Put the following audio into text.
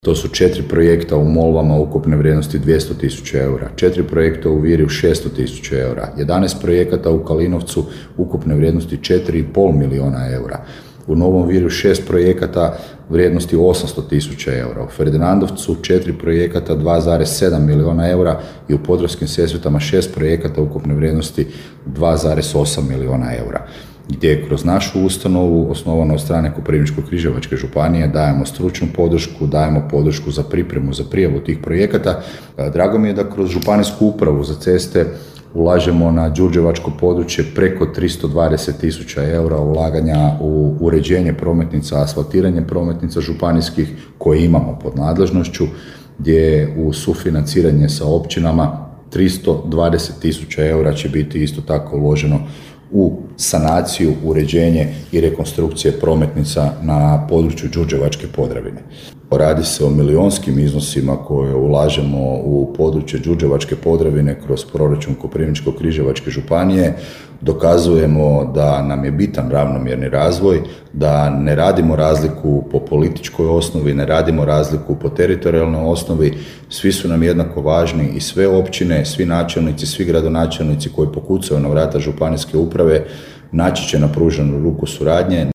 To su 4 projekta u Molvama ukupne vrijednosti 200.000 eura, 4 projekta u Virju 600.000 eura, 11 projekata u Kalinovcu ukupne vrijednosti 4,5 milijuna eura. U Novom Virju 6 projekata vrijednosti 800.000 eura, u Ferdinandovcu 4 projekata 2,7 milijuna eura i u Podravskim Sesvetama 6 projekata ukupne vrijednosti 2,8 milijuna eura, gdje kroz našu ustanovu, osnovanu od strane Koprivničko-križevačke županije, dajemo stručnu podršku, dajemo podršku za pripremu, za prijavu tih projekata. Drago mi je da kroz Županijsku upravu za ceste ulažemo na đurđevačko područje preko 320.000 eura ulaganja u uređenje prometnica, asfaltiranje prometnica županijskih koje imamo pod nadležnošću, gdje u sufinanciranje sa općinama 320.000 eura će biti isto tako uloženo u sanaciju, uređenje i rekonstrukcije prometnica na području Đurđevačke Podravine. Radi se o milijunskim iznosima koje ulažemo u područje Đurđevačke Podravine kroz proračun Koprivničko-križevačke županije. Dokazujemo da nam je bitan ravnomjerni razvoj, da ne radimo razliku po političkoj osnovi, ne radimo razliku po teritorijalnoj osnovi, svi su nam jednako važni i sve općine, svi načelnici, svi gradonačelnici koji pokucaju na vrata županijske uprave naći će na pruženu ruku suradnje.